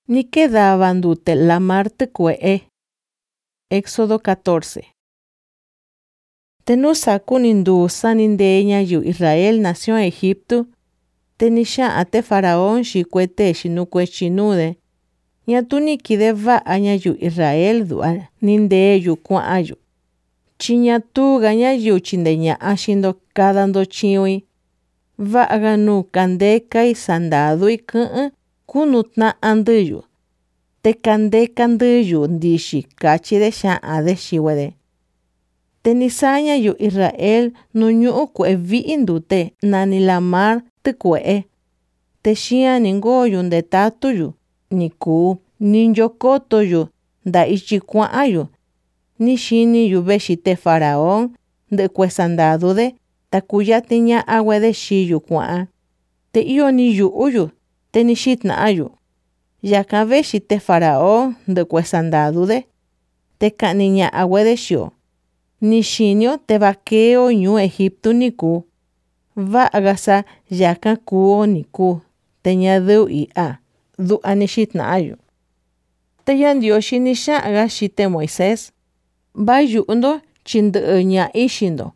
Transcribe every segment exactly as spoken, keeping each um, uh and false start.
ni quedaban dute la mar tecuee. Éxodo catorce. Tenusa kunindu sanindeña yu Israel nación Egipto, tenisha ate faraón shikwete shinukwe chinude, ñatuni kideva aña yu Israel dua ninde yu kuaayu. Chiñatu gaña yu chindeña ashindo kadando chiwi, va aganu kandeka y sandadu y kun kunutna anduyu. Te kandeka anduyu ndishi kachi de sha ade shiwede. Tenisaña yu Israel nuñu kwe viindute nani la mar te kwe. Te shia ningo yunde tatuyu, niku, ninjokoto yu, da ichikwa yu. Ni shini yu beshite faraón, de kwe sandadu de, takuya tiña agua de shiyu kwa. Te iyo ni yu uyu, te nishitna ayu. Yaka beshite faraón, de kwe sandadu de, te kaniña agua de shio. Nishinio te vaqueo ñu Egipto niku. Va agasa yaka kuo niku. Teña du i a. Du anishitna ayu. Te yandioshi nisha agashite Moisés. Va yundo chindu ña ishindo.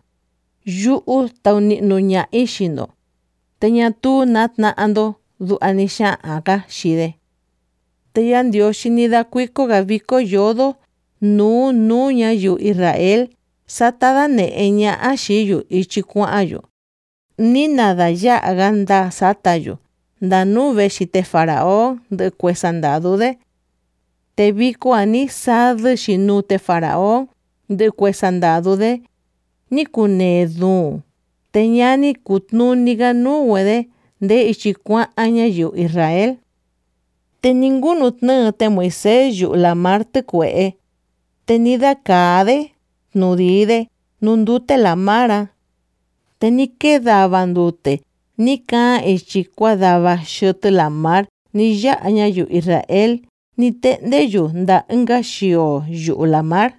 Yu tauninu ña ishindo. Teña tu natna ando du anisha aga shide. Te yandioshi nida kuiko gaviko yodo nu nu ña yu Israel. Satada ne eña ashiyu ichikuayu. Ni nada ya aganda satayu. Da nube shite faraón de cuesandadu de. Te biko ani sad shinute faraón de cuesandadu de. Ni kunedu. Teñani kutnu niganu wede de ichikua aña yu Israel. Te ningunut ne te Moisés yu la marte kwe. Tenida kade. Nudide, nundute la mara. Te ni quedaban dute, ni ka echikwa daba shute la mar, ni ya aña yu Israel, ni te de yu nda nga shio yu la mar.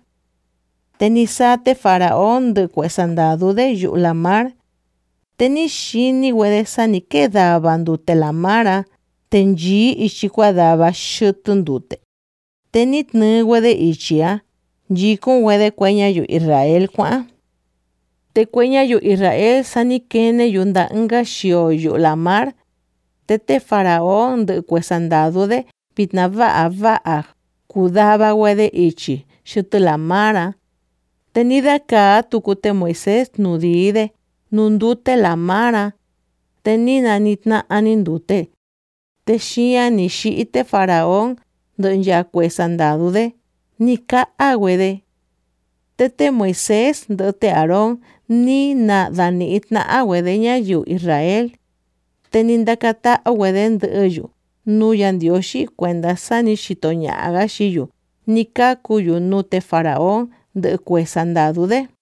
Te ni sate faraón de cuesandadu de yu la mar. Te ni shini wedesa ni quedaban dute la mara, te nji echikwa daba shute ndute. Te ni tne wede ichia. Jikun wede kueña yu Israel kwa. Te kueña yu Israel sani kene yunda nga shio yu la mar. Te te faraón de cuesandadu de pitna va va kudaba wede ichi shutu la mara. Tenida ka tukute Moisés nudide nundute la mara. Tenina nitna anindute. Te shia ni shiite faraón de ya cuesandadu de. Ni ka agüede. Tete Moisés de te Aarón ni na dani itna agüede ña yu Israel. Tenindakata agüeden de yu. Nuyan dioshi cuenda sani shitoña agashiyu. Ni ka kuyu nute faraón de cuesandadu de.